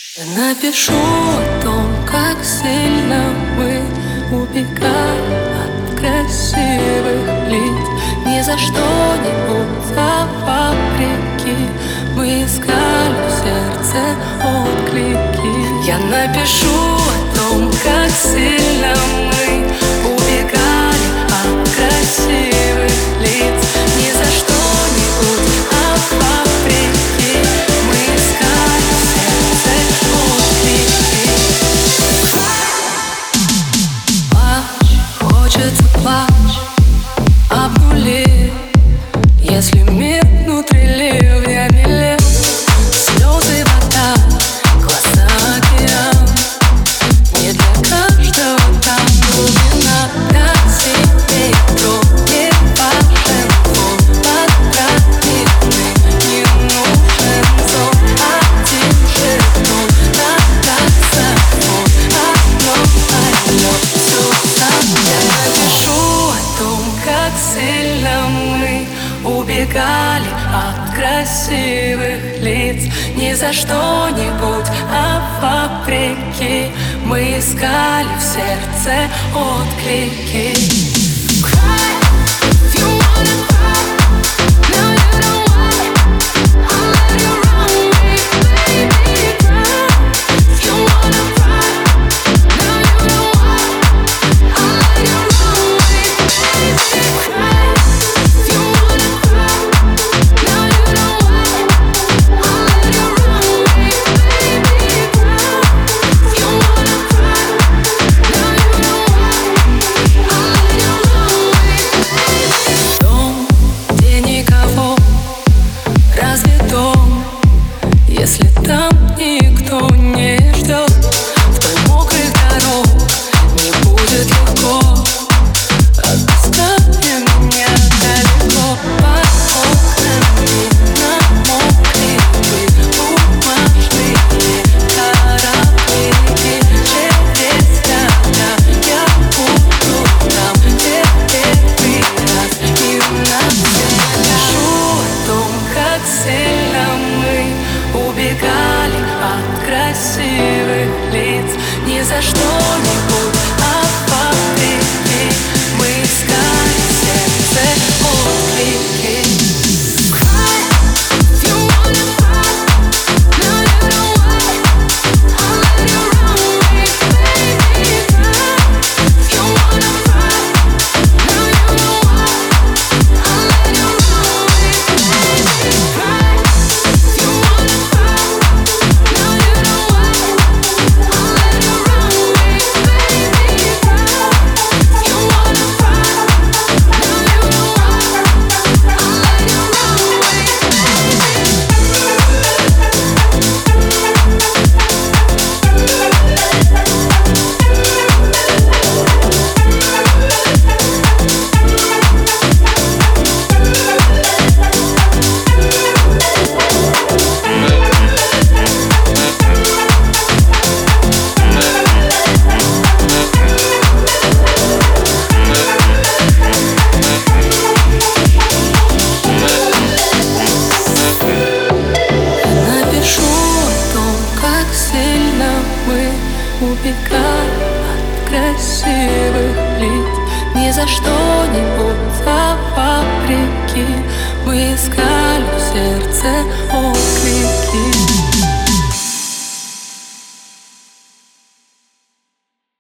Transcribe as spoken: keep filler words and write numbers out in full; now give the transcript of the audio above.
Я напишу о том, как сильно мы убегали от красивых лиц. Ни за что-нибудь, а вопреки мы искали в сердце отклики. Я напишу о том, как сильно мы убегали от красивых лиц. Ни за что-нибудь, а вопреки мы искали в сердце отклики. Плачь, хочется плачь об нуле. Если мир внутри лев, я не лев. Слезы, вода, глаза, океан. Не для каждого там глубина. Как себе не важен фон, потративный, не нужен сон. Один жетон на таксофон, одно алло, все сам. Я напишу о том, как сильно мы убегали от красивых лиц. Не за что-нибудь, а вопреки мы искали в сердце отклики. Если там никто не ждет, вдоль мокрых дорог не будет легко. Отпускай меня далеко под окнами, намокли бумажные корабли. Через года я буду там, где первый раз и навсегда. Пишу о том, как сильно мы убегали от красивых лиц. Ни за что-нибудь, а вопреки мы искали в сердце отклики. Убегали от красивых лиц. Ни за что-нибудь, а вопреки мы искали в сердце отклик.